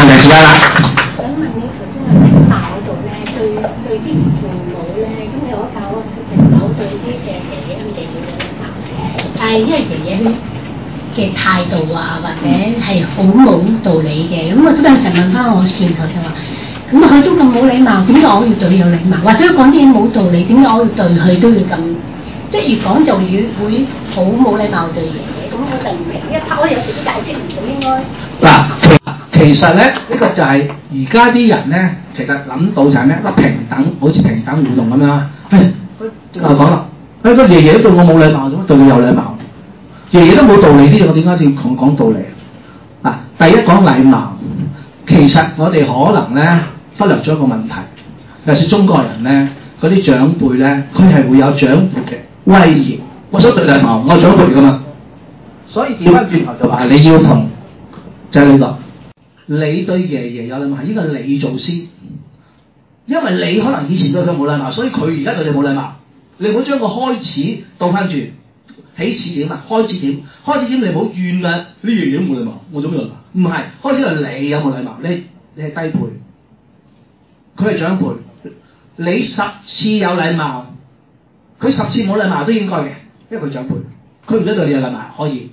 題時間啦。 想問你頭先喺禮貌嗰度咧，對啲父母咧，咁你我教個小朋友對啲嘅爺爺佢哋要有禮貌，但係因為爺爺嘅態度啊，或者係好冇道理嘅，咁我小朋友成日問翻我轉頭就話，咁佢都咁冇禮貌，點解我要對佢有禮貌？或者講啲嘢冇道理，點解我要對佢都要咁？即係越講就越會好冇禮貌對爺爺，咁我就唔明一拍，我有時都解釋唔到應該。 其實咧，呢個就係而家啲人咧，其實諗到就係咩？平等，好似平等互動咁樣。講啦，個爺爺對我冇禮貌，做乜對佢有禮貌？爺爺都冇道理啲嘢，我點解要同佢講道理？第一講禮貌，其實我哋可能咧忽略咗一個問題，尤其是中國人咧，嗰啲長輩咧，佢係會有長輩嘅威嚴。我想對禮貌，我係長輩㗎嘛，所以調翻轉頭就話你要同就係呢個。你對爺爺有禮貌，係應該你做先，因為你可能以前對佢冇禮貌，所以佢而家對你冇禮貌。你唔好將個開始倒翻轉，起始點啊，開始點你唔好怨啦，呢爺爺都冇禮貌，我做咩禮貌？唔係，開始係你有冇禮貌，你係低輩，佢係長輩，你10次有禮貌，佢10次冇禮貌都應該嘅，因為佢長輩，佢唔使對你有禮貌可以。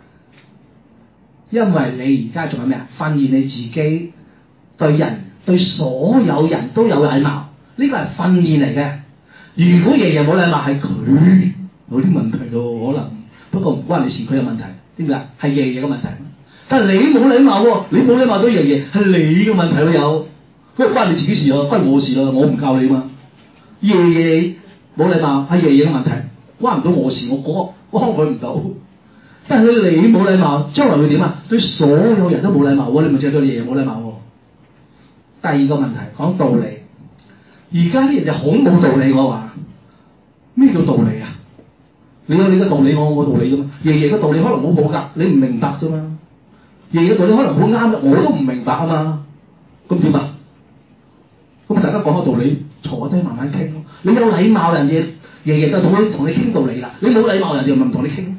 因為你而家仲有咩啊？訓練你自己對所有人都有禮貌，呢個係訓練嚟嘅。如果爺爺冇禮貌，係佢有啲問題咯，可能不過唔關你事，佢有問題，點解？係爺爺嘅問題。但係你冇禮貌喎，你冇禮貌對爺爺係你嘅問題咯，有，佢關你自己事啊，關我事啦，我唔教你嘛。爺爺冇禮貌係爺爺嘅問題，關唔到我事，我幫佢唔到。但係你冇禮貌，將來會點啊？對所有人都冇禮貌喎，你咪淨係對爺爺冇禮貌喎。第二個問題講道理，而家啲人就好冇道理，我話咩叫道理啊？你有你嘅道理，我有我道理㗎嘛。爺爺嘅道理可能好好㗎，你唔明白啫嘛。爺爺嘅道理可能好啱㗎，我都唔明白啊嘛。咁點啊？咁大家講個道理，坐低慢慢傾咯。你有禮貌，人哋爺爺就同你傾道理啦。你冇禮貌，人哋咪唔同你傾。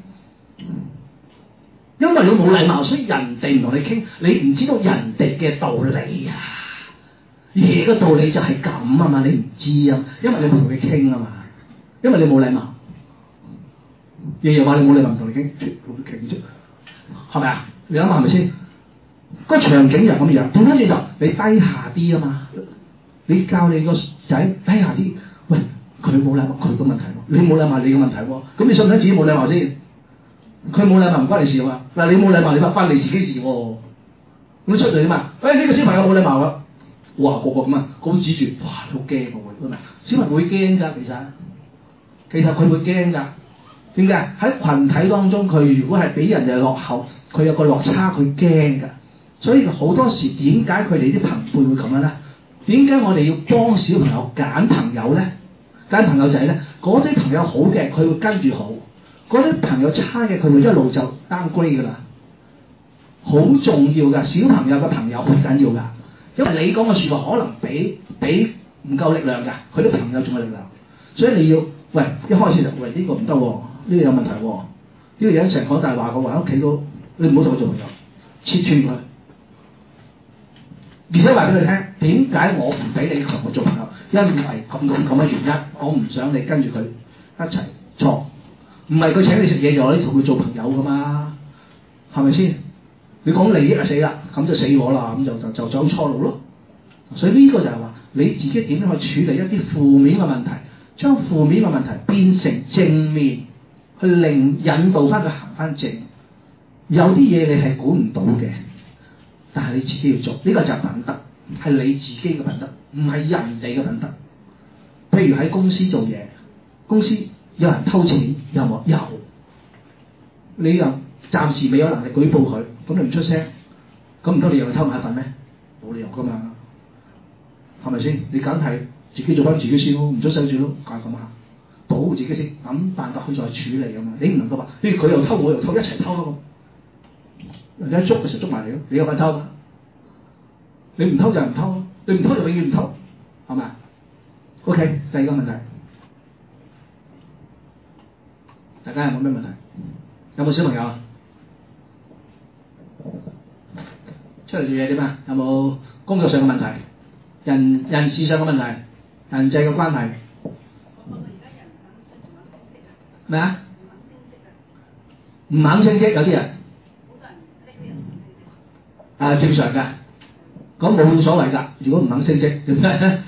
因為你冇禮貌，所以人哋唔同你傾，你唔知道人哋嘅道理啊。爺嘅道理就係咁啊嘛，你唔知啊，因為你冇同佢傾啊嘛，因為你冇禮貌。爺爺話你冇禮貌唔同你傾，同佢傾啫，係咪啊？你諗下係咪先？個場景就咁樣，調翻轉頭，你低下啲啊嘛，你教你個仔低下啲，喂，佢冇禮貌，佢個問題喎，你冇禮貌，你個問題喎，咁你信唔信自己冇禮貌先？佢冇禮貌唔關你事嘛，嗱，你冇禮貌你關你自己事喎，咁出嚟點啊？呢個小朋友冇禮貌啊，哇個咁啊，個指住，哇好驚喎，會小朋友會驚㗎，其實佢會驚㗎，點解？喺群體當中，佢如果係俾人哋落後，佢有個落差，佢驚㗎，所以好多時點解佢哋啲朋輩會咁樣咧？點解我哋要幫小朋友揀朋友咧？揀朋友仔咧，嗰啲朋友好嘅，佢會跟住好。嗰啲朋友差嘅，佢會一路就 downgrade 㗎啦，好重要㗎。小朋友嘅朋友好緊要㗎，因為你講嘅説話可能俾唔夠力量㗎，佢啲朋友仲有力量，所以你要喂一開始就喂呢個唔得喎，呢個有問題喎，呢個人成日講大話嘅話，喺屋企都你唔好同佢做朋友，切斷佢，而且話俾佢聽點解我唔俾你同我做朋友，因為咁嘅原因，我唔想你跟住佢一齊錯。唔係佢請你食嘢就可以同佢做朋友噶嘛，係咪先？你講利益就死啦，咁就死我啦，咁就走錯路咯。所以呢個就係話你自己點樣去處理一啲負面嘅問題，將負面嘅問題變成正面，去引導翻佢行翻正。有啲嘢你係管唔到嘅，但係你自己要做，呢個就係品德，係你自己嘅品德，唔係人哋嘅品德。譬如喺公司做嘢，公司有人偷錢，有冇？有。你又暫時未有能力舉報佢，咁你唔出聲，咁唔通你又去偷埋一份咩？冇理由噶嘛，係咪先？你梗係自己做翻自己先咯，唔出聲住咯，梗係咁下，保護自己先，諗辦法去再處理噶嘛。你唔能夠話，譬如佢又偷，我又偷，一齊偷咯。人家捉嘅時候捉埋你咯，你有份偷嘛？你唔偷就唔偷，你唔偷就永遠唔偷，係咪 ？OK， 第二個問題。大家有冇咩問題？有冇小朋友啊？ 出嚟做嘢點啊？有冇工作上嘅問題、人事上嘅問題、人際嘅關係？咩啊？唔肯升職有啲人，正常㗎，咁冇所謂㗎。如果唔肯升職，點解？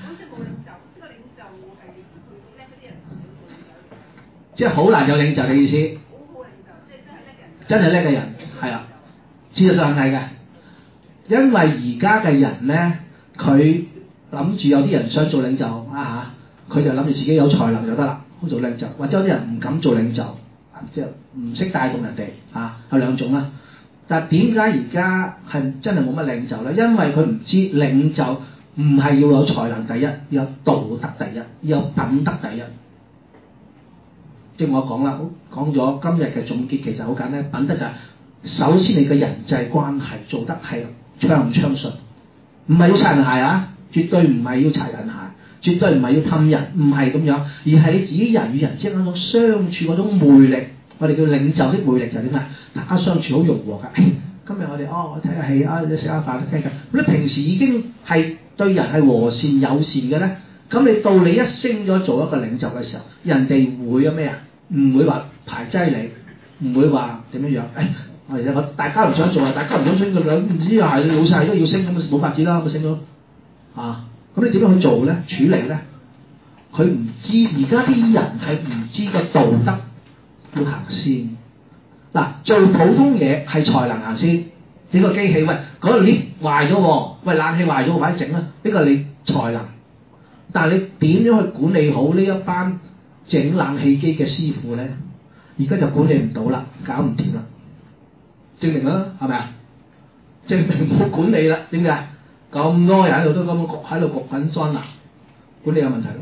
即係好難有領袖嘅意思。真係叻嘅人，係啊，事實上係嘅。因為而家嘅人咧，佢諗住有啲人想做領袖佢就諗住自己有才能就得啦，好做領袖。或者有啲人唔敢做領袖，即係唔識帶動人哋有兩種啦。但係點解而家係真係冇乜領袖咧？因為佢唔知領袖唔係要有才能第一，要有道德第一，要有品德第一。即係我講啦，講咗今日嘅總結，其實好簡單。品德就係首先你嘅人際關係做得係暢唔暢順，唔係要擦人鞋絕對唔係要擦人鞋，絕對唔係要氹人，唔係咁樣，而係你自己人與人之間嗰種相處嗰種魅力。我哋叫領袖的魅力就係點啊？大家相處好融和㗎。今日我哋睇下戲食下飯都傾偈。咁你平時已經係對人係和善友善嘅咧，咁你到你一升咗做一個領袖嘅時候，人哋會有咩啊？唔會話排擠你，唔會話點樣樣。大家唔想做大家唔想升嘅，唔知又係老細都要升，咁冇法子啦，咁升咗咁你點樣去做咧？處理咧？佢唔知，而家啲人係唔知個道德要行先。做普通嘢係才能行先。呢個機器喂，嗰個 lift 壞咗喎，喂冷氣壞咗，快啲整啦！呢個你才能。但係你點樣去管理好呢一班整冷氣機嘅師傅咧？而家就管理唔到啦，搞唔掂啦。證明啦，係咪啊？證明冇管理啦。點解？咁多人喺度都咁喺度焗緊裝啦，管理有問題咯，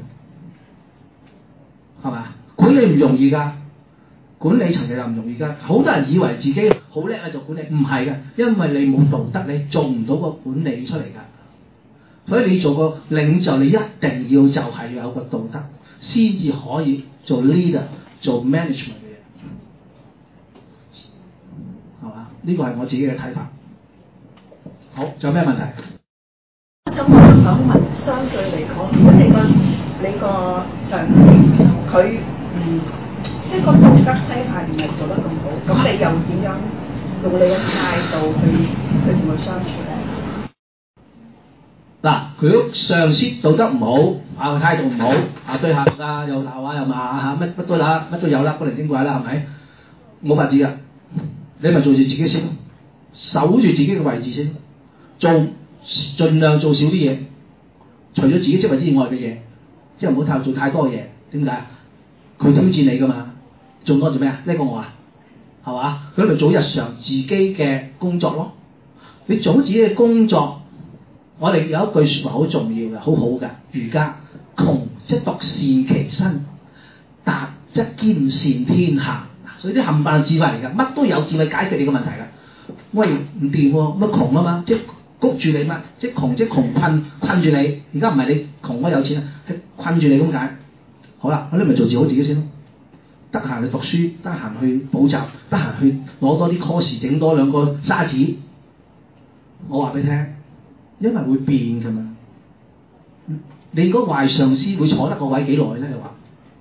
係咪啊？管理唔容易㗎，管理層又唔容易㗎。好多人以為自己好叻就管理，唔係㗎，因為你冇道德，你做唔到個管理出嚟㗎。所以你做個領袖，你一定要就係要有個道德，先至可以做 leader、做 management 嘅嘢，係嘛？呢個係我自己嘅睇法。好，仲有咩問題？ 咁我都想問，相對嚟講，如果你個上司佢即係個道德低下唔係做得咁好，咁你又點樣用你嘅態度去同佢相處咧？ 佢上司道德唔好態度唔好對客又鬧又罵乜都有啦，古靈精怪啦，係咪？冇法子㗎，你咪做住自己先，守住自己嘅位置先，盡量做少啲嘢，除咗自己職位之外嘅嘢，即係唔好做太多嘢。點解？佢挑戰你㗎嘛，做多做咩啊？呢個我係嘛？佢咪做日常自己嘅工作咯。你做自己嘅工作，我哋有一句説話好重要嘅，好好嘅。儒家窮則獨善其身，達則兼善天下。所以啲冚唪唥智慧嚟㗎，乜都有智慧解決你個問題㗎。喂，唔掂喎，乜窮啊嘛，即係谷住你嘛，即係窮困住你。而家唔係你窮咗有錢啊，係困住你咁解。好啦，你咪做好自己先咯。得閒去讀書，得閒去補習，得閒去攞多啲 course， 整多2個沙紙。我話俾你聽，因為會變㗎嘛。你如果壞上司會坐得個位幾耐咧？你話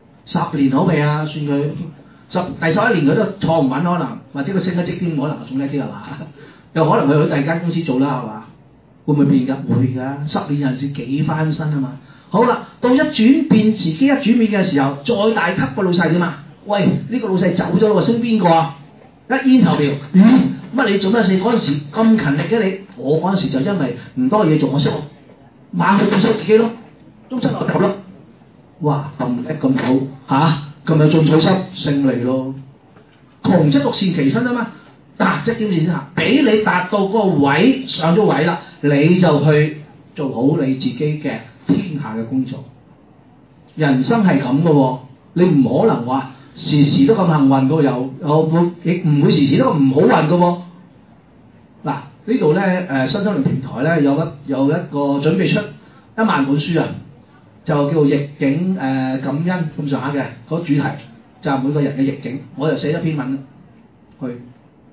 10年好未啊？算佢第11年佢都坐唔穩可能，或者佢升一職添，可能仲叻啲係嘛？又可能佢去第二間公司做啦係嘛？會唔會變㗎？會㗎，10年人士幾翻身啊嘛。好啦，到自己一轉變嘅時候，再大級個老細點啊？喂，呢個老細走咗咯喎，升邊個啊？一煙頭條，乜你做咩事？嗰陣時咁勤力嘅你，我嗰陣時就因為唔多嘢做，我識猛去變衰自己咯，終身落頭咯。哇，咁叻咁好咁有進取心，勝利咯。窮則獨善其身啊嘛，達則兼善天下。俾你達到嗰個位，上咗位啦，你就去做好你自己嘅天下嘅工作。人生係咁嘅喎，你唔可能話時時都咁幸運嘅喎，亦唔會時時都咁唔好運嘅喎。呢度咧新心靈平台咧有一個準備出1萬本書啊，就叫逆境感恩咁上下嘅嗰主題，就係每個人嘅逆境。我就寫咗篇文去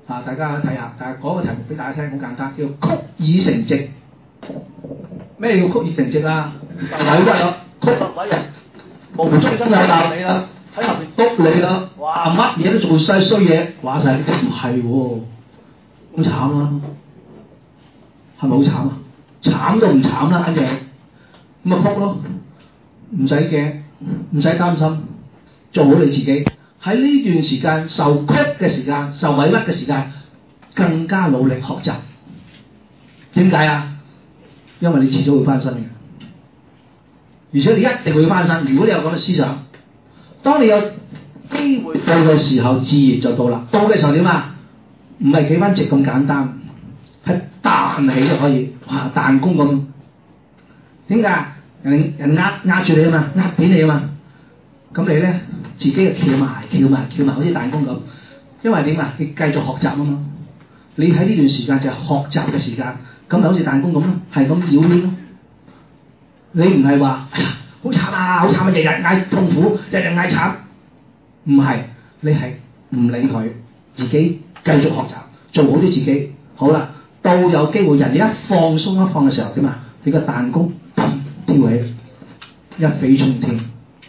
大家睇下，但係講個題目俾大家聽，好簡單，叫曲已成直。咩叫曲已成直啊？委屈啦，曲委人，無中生有道理啦，喺後邊督你啦，哇乜嘢都做晒衰嘢，話晒唔係喎，好慘啊！係咪好慘啊？慘都唔慘啦，跟住咁啊曲咯，唔使驚，唔使擔心，做好你自己。喺呢段時間受曲嘅時間、受委屈嘅時間，更加努力學習。點解啊？因為你遲早會翻身嘅，而且你一定會翻身。如果你有咁嘅思想，當你有機會到嘅時候，自然就到啦。到嘅時候點啊？唔係企翻直咁簡單，係彈起就可以，哇彈弓咁。點解？人壓住你啊嘛，壓扁你啊嘛。咁你咧自己就翹埋，好似彈弓咁。因為點啊？你繼續學習啊嘛。你喺呢段時間就係學習嘅時間，咁咪好似彈弓咁咯，係咁繞圈咯。你唔係話好慘啊，好慘啊，日日嗌痛苦，日日嗌慘。唔係，你係唔理佢，自己繼續學習，做好啲自己。好啦，到有機會人哋一放鬆一放嘅時候點啊？你個彈弓跳起，一飛沖天。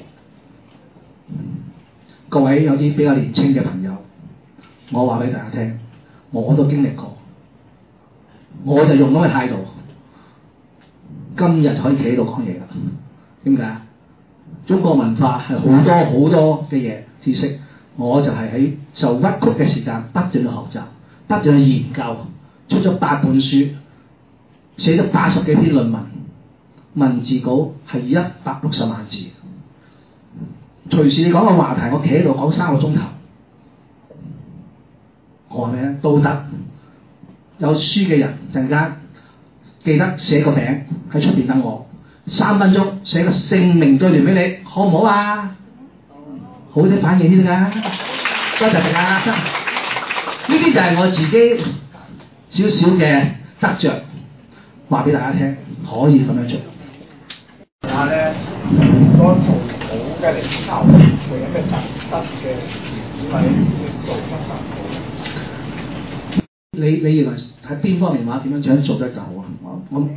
各位有啲比較年輕嘅朋友，我話俾大家聽，我都經歷過，我就用咁嘅態度，今日可以企喺度講嘢啦。點解？中國文化係好多嘅嘢知識，我就係喺受屈曲嘅時間不斷去學習，不斷去研究，出咗8本書，寫咗80幾篇論文，文字稿係160萬字。隨時你講個話題，我企喺度講3個鐘頭。我話咩？道德有書嘅人陣間記得寫個名喺出邊等我，3分鐘寫個姓名對聯俾你，好唔好啊？好啲反應啲㗎，多謝大家。呢啲就係我自己少少嘅得着，話俾大家聽，可以咁樣做。 話咧，如果做好嘅領袖，會有一個特質嘅，因為做得更好。 你認為喺邊方面話點樣做得更好啊？我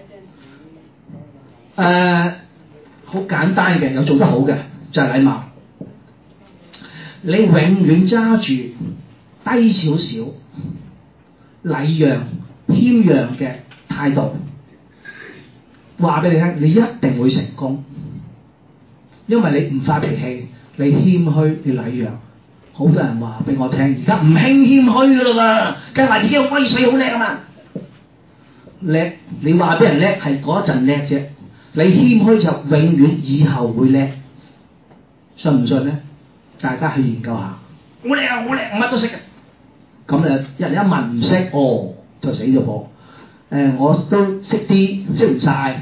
好簡單嘅，有做得好嘅就係禮貌。你永遠揸住低少少、禮讓、謙讓嘅態度，話俾你聽，你一定會成功。因為你唔發脾氣，你謙虛，你禮讓。好多人話俾我聽，而家唔興謙虛噶啦嘛，梗係話自己有威水好叻啊嘛。叻，你話俾人叻係嗰陣叻啫，你謙虛就永遠以後會叻，信唔信咧？大家去研究下。好叻啊，好叻，乜都識嘅。咁人一問唔識，就死咗噃。我都識啲，識唔晒，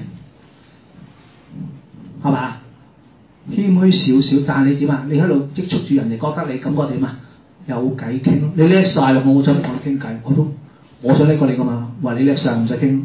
係嘛？謙虛少少，但係你點啊？你喺度積蓄住人哋覺得你感覺點啊？有偈傾咯，你叻晒啦，我想同你傾偈，我想叻過你噶嘛，話你叻晒唔使傾。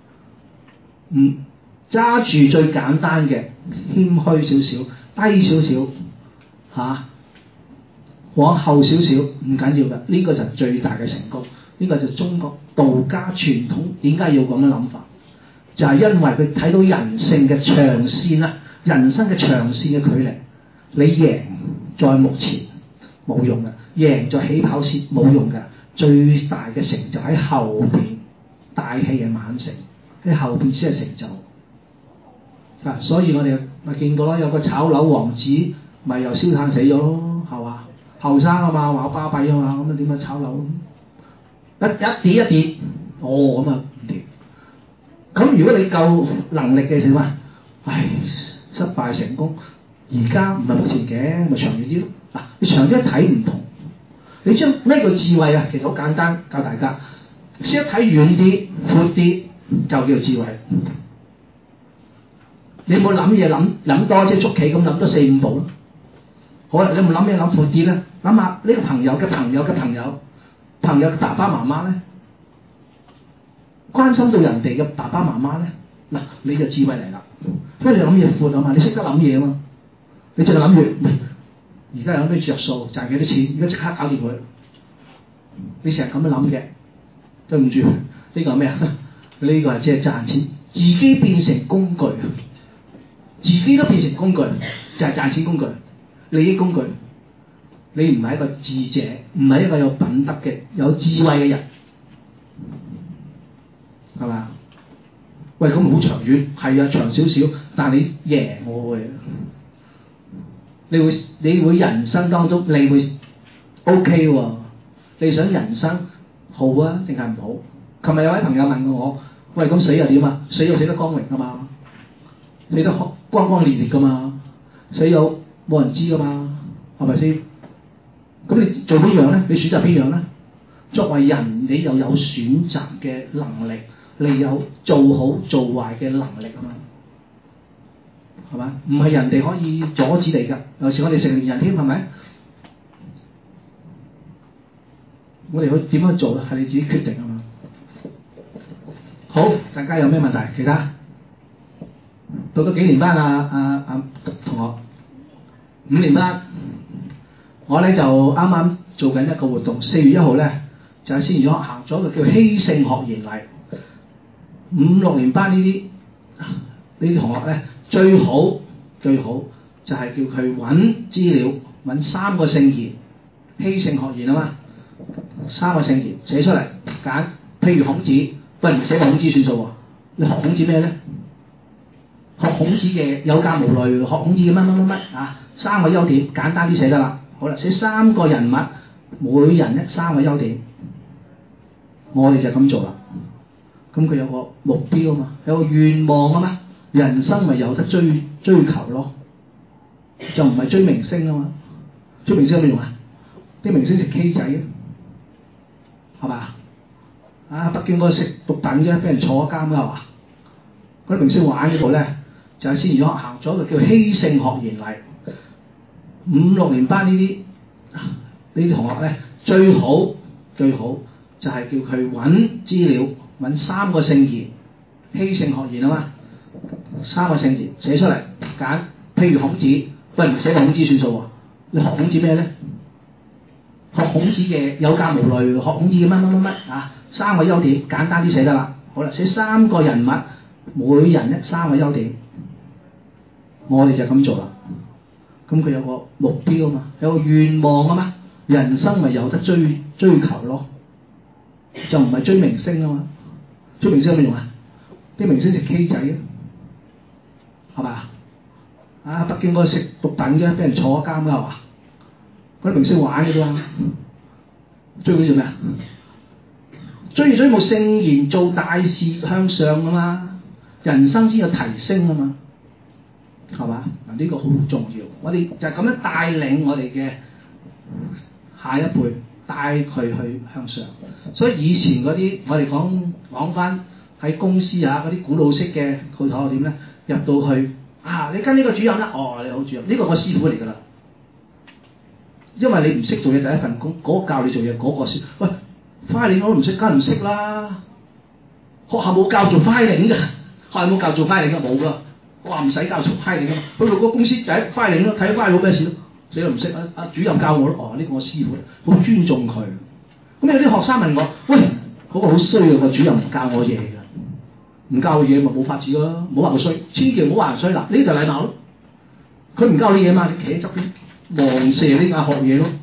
揸住最簡單嘅謙虛少少，低少少嚇，往後少少唔緊要㗎，呢個就係最大嘅成功。呢個就中國道家傳統點解要咁樣諗法？就係因為佢睇到人性嘅長線啦。人生嘅長線嘅距離，你贏在目前冇用嘅，贏在起跑線冇用嘅，最大嘅成就喺後邊，大器嘅晚成喺後邊先係成就。所以我哋咪見過咯，有個炒樓王子咪又燒炭死咗咯，係嘛？後生啊嘛，話巴閉啊嘛，咁啊點樣炒樓？一跌，咁啊唔掂。咁如果你夠能力嘅時候，失敗成功，而家唔係目前嘅，咪長遠啲咯。嗱，你長啲一睇唔同，你將呢個智慧啊，其實好簡單，教大家識得睇遠啲、闊啲，就叫做智慧。你冇諗嘢諗多，即係捉棋咁諗多4-5步咯。好啦，你冇諗嘢諗闊啲咧，諗下呢個朋友嘅朋友嘅朋友，朋友嘅爸爸媽媽咧，關心到人哋嘅爸爸媽媽咧，嗱，你就智慧嚟啦。因為你諗嘢闊啊嘛，你識得諗嘢啊嘛，你淨係諗住而家有咩着數，賺幾多錢，而家即刻搞掂佢。 你成日咁樣諗嘅，對唔住，呢個係咩啊？呢個係即係賺錢，自己變成工具，自己都變成工具，就係賺錢工具、利益工具。你唔係一個智者，唔係一個有品德嘅、有智慧嘅人，係嘛？喂，咁好長遠，係啊，長少少，但係你贏我嘅，你會人生當中你會 OK 喎？你想人生好啊定係唔好？琴日有位朋友問我，喂，咁死又點啊？死又死得光榮㗎嘛？死得光光烈烈㗎嘛？死有冇人知㗎嘛？係咪先？咁你做邊樣咧？你選擇邊樣咧？作為人，你又有選擇嘅能力，你有做好做壞嘅能力啊嘛？係嘛？唔係人哋可以阻止你㗎。有時我哋成年人添，係咪？我哋去點樣做係你自己決定啊嘛。好，大家有咩問題？其他讀咗幾年班啊？同學，5年班。我咧就啱啱做緊一個活動，4月1號咧就喺先賢學行咗個叫希聖學研禮。5、6年班呢啲同學咧最好就係叫佢揾資料，揾3個聖賢，希聖學研啊嘛，3個聖賢寫出嚟揀，譬如孔子，不如寫孔子算數喎。你學孔子咩咧？學孔子嘅有教無類，學孔子嘅乜啊，3個優點簡單啲寫得啦。好啦，寫3個人物，每人3個優點，我哋就咁做啦。咁佢有個目標啊嘛，有個願望啊嘛，人生咪有得追求咯，就唔係追明星啊嘛。追明星有咩用啊？啲明星食 K 仔啊，係嘛？啊，北京嗰個食毒品啫，俾人坐監㗎係嘛？嗰啲明星玩嗰度咧，就係先賢學行咗個叫希聖學研禮。5、6年班呢啲同學咧最好就係叫佢揾資料，揾3個聖賢，希聖學研啊嘛，3個聖賢寫出嚟揀，譬如孔子，不如寫孔子算數喎。你學孔子咩咧？學孔子嘅有教無類，學孔子嘅乜啊，3個優點簡單啲寫得啦。好啦，寫3個人物，每人3個優點，我哋就咁做啦。咁佢有個目標啊嘛，有個願望啊嘛，人生咪有得追求咯，就唔係追明星啊嘛。追明星有咩用啊？啲明星食 K 仔啊，係嘛？啊，北京嗰個食毒品嘅，俾人坐監㗎係嘛？嗰啲明星玩㗎啫，追佢做咩啊？追慕聖賢，做大事向上啊嘛，人生先有提升啊嘛。係嘛？嗱，呢個好重要，我哋就係咁樣帶領我哋嘅下一輩，帶佢去向上。所以以前嗰啲我哋講翻喺公司啊嗰啲古老式嘅鋪頭點咧，入到去啊，你跟呢個主任啦，哦，你好主任，呢個我師傅嚟㗎啦。因為你唔識做嘢第一份工，嗰個教你做嘢嗰個先。喂，filing 我都唔識，梗係唔識啦。學校冇教做 filing 㗎，學校冇教做 filing 㗎，冇㗎。我話唔使教做 filing 㗎嘛，去到個公司就喺 filing 咯，睇 filing 咩事咯，死都唔識啊！主任教我咯，哦，呢個我師傅，好尊重佢。咁有啲學生問我，喂，嗰個好衰啊，個主任唔教我嘢㗎，唔教我嘢咪冇法子咯，唔好話佢衰，千祈唔好話人衰嗱，呢就禮貌咯。佢唔教你嘢嘛，你企喺側邊望射呢架學嘢咯，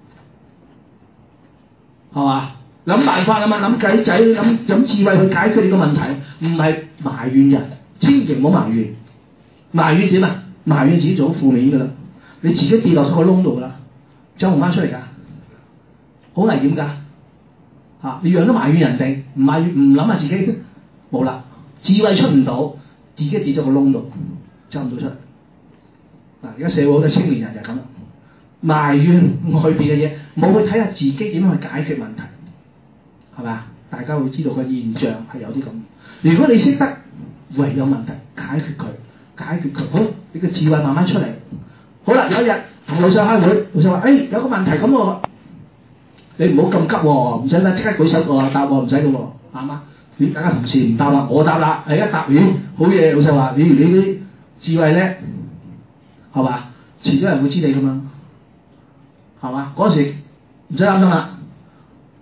係嘛？諗辦法啊嘛，諗計仔，諗智慧去解決你個問題，唔係埋怨人，千祈唔好埋怨。埋怨點啊？埋怨自己做好負面㗎啦，你自己跌落個窿度㗎啦，走唔翻出嚟㗎，好危險㗎嚇！你樣都埋怨人哋，唔埋怨唔諗下自己冇啦，智慧出唔到，自己跌咗個窿度，走唔到出嚟。嗱，而家社會好多青年人就係咁啦，埋怨外邊嘅嘢，冇去睇下自己點樣去解決問題，係咪啊？大家會知道個現象係有啲咁。如果你識得喂有問題解決佢。好，你嘅智慧慢慢出嚟。好啦，有一日同老細開會，老細話：有個問題咁喎，你唔好咁急喎，唔使啦，即刻舉手個答喎，唔使嘅喎，啱嘛？你大家同事唔答啦，我答啦，一答完好嘢，老細話：你啲智慧叻，係嘛？遲咗人會知你㗎嘛，係嘛？嗰時唔使擔心啦，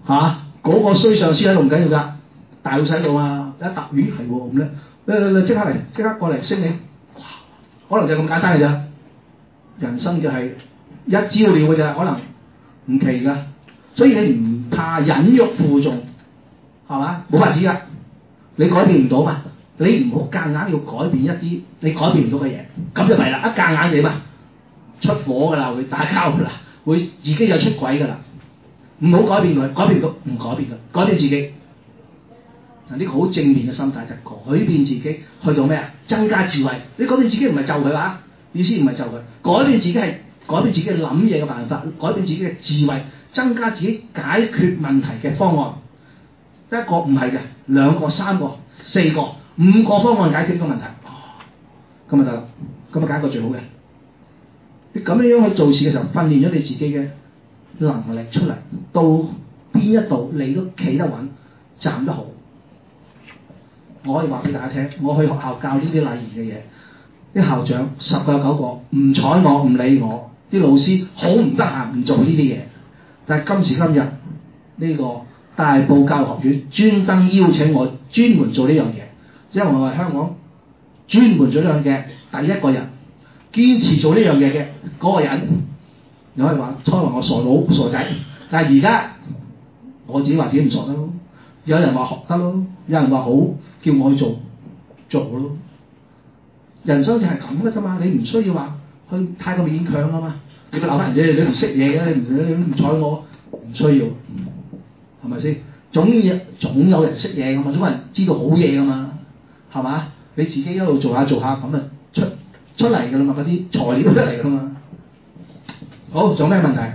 嗰個衰上司喺度唔緊要㗎，大老細喺度啊，一揼魚係喎咁咧，即刻嚟，即刻過嚟升你，可能就咁簡單嘅咋，人生就係一招了嘅咋，可能唔奇㗎，所以你唔怕忍辱負重，係嘛？冇法子㗎，你改變唔到嘛，你唔好夾硬要改變一啲你改變唔到嘅嘢，咁就弊啦，一夾硬嘢嘛，出火㗎啦，會打交㗎啦，會自己就出軌㗎啦。唔好改變佢，改變唔到唔改變佢，改變自己。嗱，呢個好正面嘅心態就係改變自己，去到咩啊？增加智慧。你改變自己唔係就佢話，意思唔係就佢，改變自己係改變自己諗嘢嘅辦法，改變自己嘅智慧，增加自己解決問題嘅方案。一個唔係嘅，兩個、三個、四個、5個方案解決呢個問題，咁就得啦，咁啊揀一個最好嘅。你咁樣去做事嘅時候，訓練咗你自己嘅能力出嚟，到邊一度你都企得穩，站得好。我可以話俾大家聽，我去學校教呢啲禮儀嘅嘢，啲校長10個有9個唔睬我，唔理我，啲老師好唔得閒唔做呢啲嘢。但係今時今日呢個大埔教育學院專登邀請我專門做呢樣嘢，因為我係香港專門做呢樣嘢第一個人，堅持做呢樣嘢嘅嗰個人。你可以話初話我傻佬傻仔，但係而家我自己話自己唔傻得咯。有人話學得咯，有人話好叫我去做咯。人生就係咁嘅啫嘛，你唔需要話去太過勉強啊嘛。你咪鬧翻人哋，你唔識嘢嘅，你唔睬我，唔需要，係咪先？總有人識嘢噶嘛，總有人知道好嘢噶嘛，係嘛？你自己一路做下咁啊出嚟噶啦嘛，嗰啲材料出嚟噶嘛。好，仲有咩問題？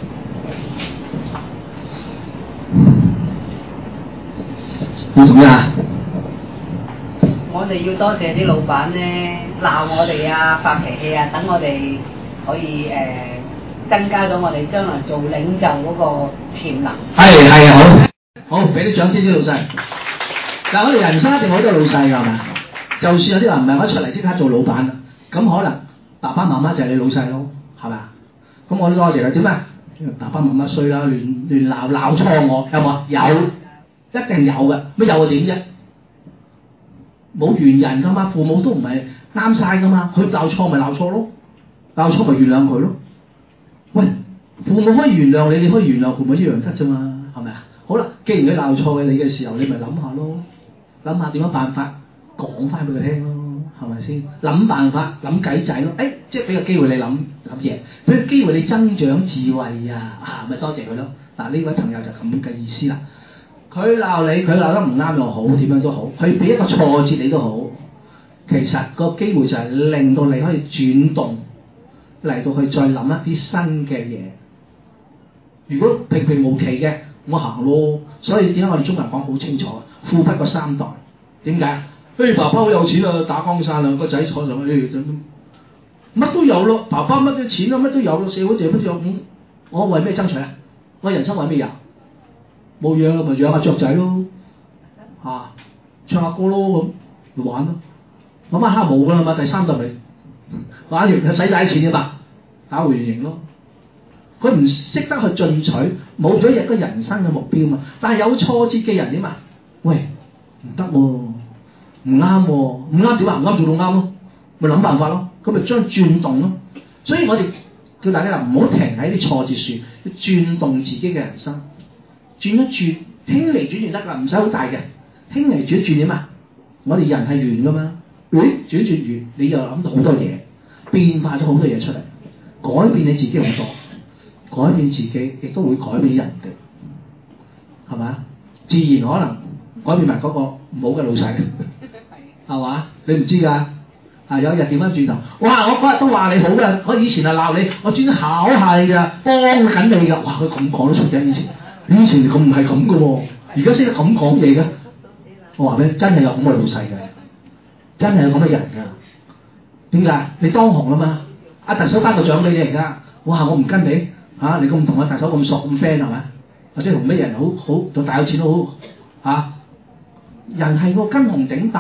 唔同啊！ 我哋要多謝啲老闆咧，鬧我哋啊，發脾氣啊，等我哋可以增加咗我哋將來做領袖嗰個潛能。 係啊，好，俾啲掌聲啲老細。但係我哋人生一定好多老細㗎，係咪？就算有啲人唔係我一出嚟即刻做老闆啦，咁可能爸爸媽媽就係你老細咯，係咪啊？咁我都多謝佢。點啊？爸爸媽媽衰啦，亂鬧錯我，有冇啊？有，一定有嘅。乜有啊？點啫？冇完人㗎嘛，父母都唔係啱晒㗎嘛，佢鬧錯咪鬧錯咯，鬧錯咪原諒佢咯。喂，父母可以原諒你，你可以原諒父母一樣得啫嘛，係咪啊？好啦，既然佢鬧錯嘅你嘅時候，你咪諗下咯，諗下點樣辦法講翻俾佢聽咯，係咪先？諗辦法，諗計仔咯，即係俾個機會你諗嘢，俾個機會你增長智慧啊，咪多謝佢咯。嗱，呢位朋友就咁嘅意思啦。佢鬧你，佢鬧得唔啱又好，點樣都好，佢俾一個挫折你都好，其實個機會就係令到你可以轉動嚟到去再諗一啲新嘅嘢。如果平平無奇嘅，我行咯。所以點解我哋中國人講好清楚，富不過三代。點解？爸爸好有錢啊，打江山啊，個仔坐上去，乜都有咯。爸爸乜都錢啊，乜都有咯，社會地乜都有。我為咩爭取啊？我人生為咩有？冇嘢啦，咪養下雀仔咯，唱下歌咯咁，咪玩咯。我媽蝦冇噶啦嘛，第三代咪玩完佢使晒啲錢嘅嘛，打回原形咯。佢唔識得去進取，冇咗一個人生嘅目標嘛。但係有挫折嘅人點啊？喂，唔得喎，唔啱喎，唔啱點啊？唔啱做到啱咯，咪諗辦法咯。咁咪將轉動咯。所以我哋叫大家就唔好停喺啲挫折處，要轉動自己嘅人生。轉一轉，輕嚟轉得㗎啦，唔使好大嘅，輕嚟轉一轉點啊？我哋人係圓㗎嘛，轉一轉圓，你就諗到好多嘢，變化咗好多嘢出嚟，改變你自己好多，改變自己亦都會改變人哋，係咪？自然可能改變埋嗰個唔好嘅老細，係嘛？你唔知㗎，有一日調翻轉頭，哇！我嗰日都話你好㗎，我以前係鬧你，我專考下你㗎，幫緊你㗎，哇！佢咁講都出嘅以前。以前你咁唔係咁嘅喎，而家識得咁講嘢嘅。我話俾你，真係有咁嘅老細嘅，真係有咁嘅人㗎。點解？你當紅啦嘛，阿特首頒個獎俾你而家，哇！我唔跟你你咁同阿特首咁熟咁 friend 係咪？或者同咩人好同大有錢都好人係個跟紅頂白，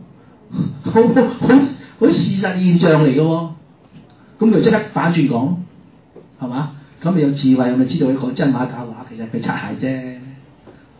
好事實現象嚟嘅喎。咁佢即刻反轉講，係嘛？咁你有智慧，咪知道佢講真話假話，其實佢擦鞋啫，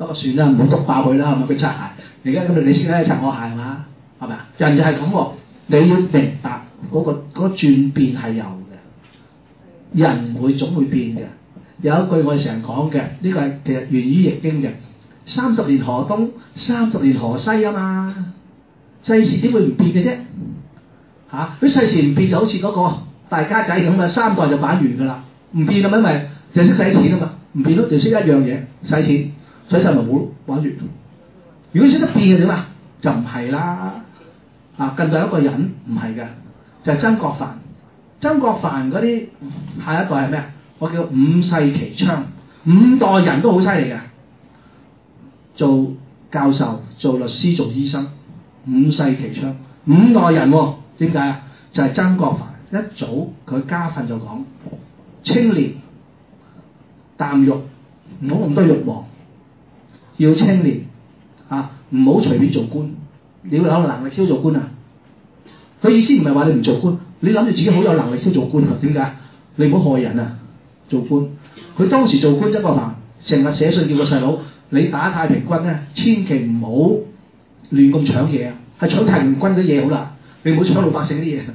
不過算啦，唔好篤爆佢啦，係咪？佢擦鞋，而家咁你先喺度擦我鞋嘛，係咪啊？人就係咁喎，你要明白嗰個轉變係有嘅，人會總會變嘅。有一句我哋成日講嘅，呢個係其實源於易經嘅，30年河東，30年河西啊嘛，世事點會唔變嘅啫？嚇，啲世事唔變就好似嗰個大家仔咁啊，3代就玩完㗎啦，唔變啊嘛，因為就識使錢啊嘛，唔變咯，就識一樣嘢使錢，使晒咪冇玩完。如果識得變嘅點啊？就唔係啦。啊，近代有一個人唔係嘅，就係曾國藩。曾國藩嗰啲下一代係咩啊？我叫5世其昌，5代人都好犀利嘅，做教授、做律師、做醫生，5世其昌，5代人喎，點解啊？就係曾國藩一早佢家訓就講清廉淡欲，唔好咁多慾望，要清廉啊，唔好隨便做官。你要有能力先做官啊！佢意思唔係話你唔做官，你諗住自己好有能力先做官啊？點解？你唔好害人啊！做官，佢當時做官曾國藩成日寫信叫個細佬，你打太平軍咧，千祈唔好亂咁搶嘢啊！係搶太平軍啲嘢好啦，你唔好搶老百姓啲嘢。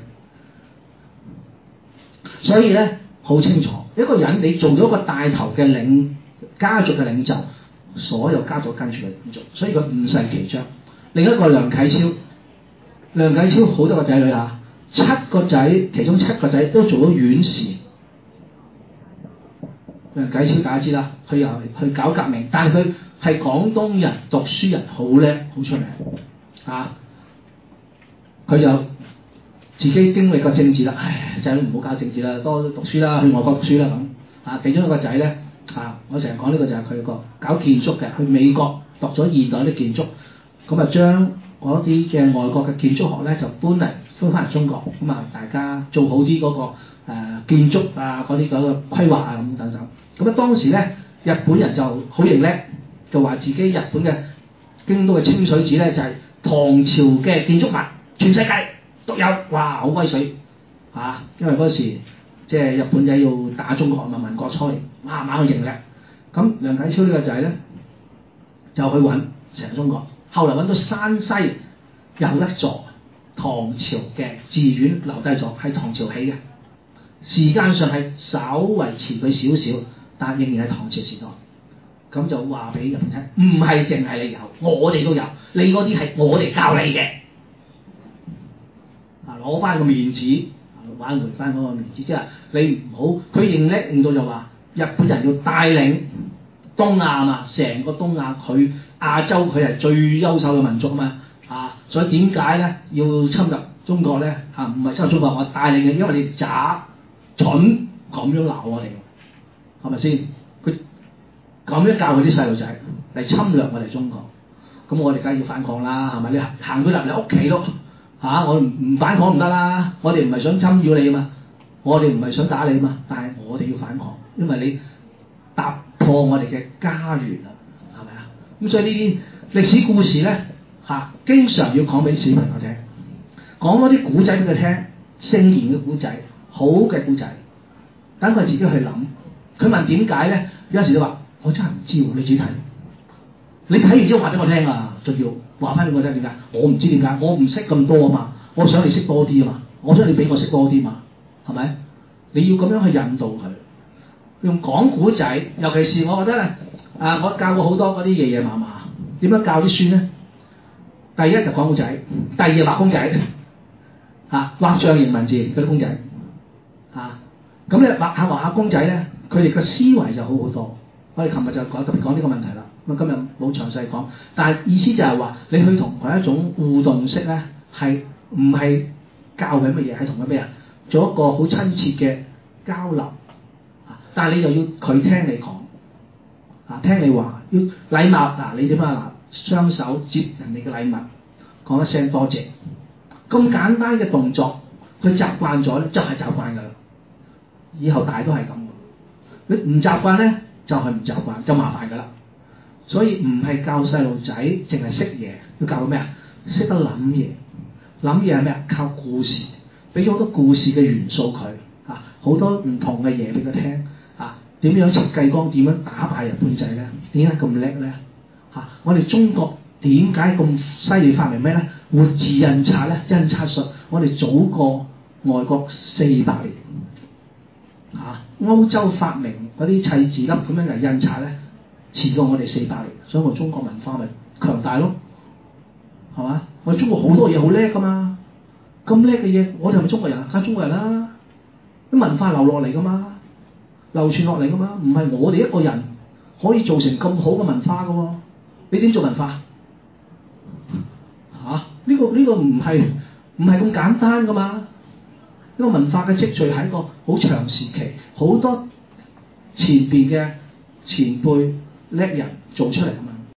所以咧好清楚，一個人你做咗個帶頭嘅家族嘅領袖，所有家族跟住佢咁做，所以佢5世其昌。另一個梁啟超，梁啟超好多個仔女啊，7個仔，其中7個仔都做咗院士。梁啟超大家知啦，佢又去搞革命，但係佢係廣東人，讀書人，好叻，好出名啊！佢就自己經歷過政治啦，唉，仔女唔好搞政治啦，多讀書啦，去外國讀書啦咁啊。其中一個仔咧啊，我成日講呢個就係佢個搞建築嘅，去美國讀咗現代啲建築。咁啊，將嗰啲嘅外國嘅建築學咧，就搬翻嚟中國，咁啊，大家做好啲嗰個建築啊，嗰啲嗰個規劃啊，咁等等。咁啊，當時咧，日本人就好認叻，就話自己日本嘅京都嘅清水寺咧，就係唐朝嘅建築物，全世界獨有，哇，好威水啊！因為嗰時即係日本仔要打中國啊嘛，民國初年，哇，猛去認叻。咁梁啟超呢個仔咧，就去揾成中國。後來揾到山西有一座唐朝嘅寺院留低咗，係唐朝起嘅，時間上係稍為遲佢少少，但仍然係唐朝時代。咁就話俾人聽，唔係淨係你有，我哋都有，你嗰啲係我哋教你嘅。啊，攞翻個面子，挽回翻嗰個面子，即係你唔好，佢認叻認到就話日本人要帶領東亞嘛，成個東亞佢亞洲佢係最優秀嘅民族啊嘛，啊，所以點解咧要侵入中國咧？嚇，唔係侵入中國，我帶領嘅，因為你渣蠢咁樣鬧我哋，係咪先？佢咁樣教佢啲細路仔嚟侵略我哋中國，咁我哋梗係要反抗啦，係咪？你行到入嚟屋企咯嚇，我唔反抗唔得啦，我哋唔係想侵擾你啊嘛，我哋唔係想打你啊嘛，但係我哋要反抗，因為你踏破我哋嘅家園啊，係咪啊？咁所以呢啲歷史故事咧嚇，經常要講俾小朋友聽，講多啲古仔俾佢聽，聖賢嘅古仔，好嘅古仔，等佢自己去諗。佢問點解咧？有時都話我真係唔知喎，你自己睇。你睇完之後話俾我聽啊，仲要話翻俾我聽點解？我唔知點解，我唔識咁多啊嘛，我想你識多啲啊嘛，我想你俾我識多啲嘛，係咪？你要咁樣去引導佢。用講古仔，尤其是我覺得咧，我教過好多嗰啲爺爺嫲嫲點樣教啲孫咧。第一就講古仔，第二畫公仔，畫象形文字嗰啲公仔，咁你畫下公仔咧，佢哋嘅思維就好好多。我哋琴日就特別講呢個問題啦。咁今日冇詳細講，但係意思就係話，你去同佢一種互動式咧，係唔係教佢乜嘢？係同佢咩啊？做一個好親切嘅交流。但係你就要佢聽你講，聽你話，要禮貌。你點啊？雙手接人哋嘅禮物，講一聲多謝。咁簡單嘅動作，佢習慣咗咧，就係習慣㗎啦。以後大都係咁。你唔習慣咧，就係唔習慣，就麻煩㗎啦。所以唔係教細路仔淨係識嘢，要教佢咩啊？識得諗嘢。諗嘢係咩啊？靠故事，俾咗好多故事嘅元素佢，好多唔同嘅嘢俾佢聽。點樣設計光？點樣打敗日本仔咧？點解咁叻咧？ 我哋中國點解咁犀利發明咩咧？活字印刷咧，印刷術我哋早過外國400年。歐洲發明嗰啲砌字粒咁樣嚟印刷咧，遲過我哋400年，所以我中國文化咪強大咯，係嘛？我哋中國好多嘢好叻噶嘛，咁叻嘅嘢，我哋係咪中國人啊？梗係中國人啦，啲文化流落嚟噶嘛，流傳落嚟噶嘛，唔係我哋一個人可以做成咁好嘅文化噶喎。你點做文化？呢個唔係咁簡單噶嘛。呢個文化嘅積聚係一個好長時期，好多前邊嘅前輩叻人做出嚟嘅文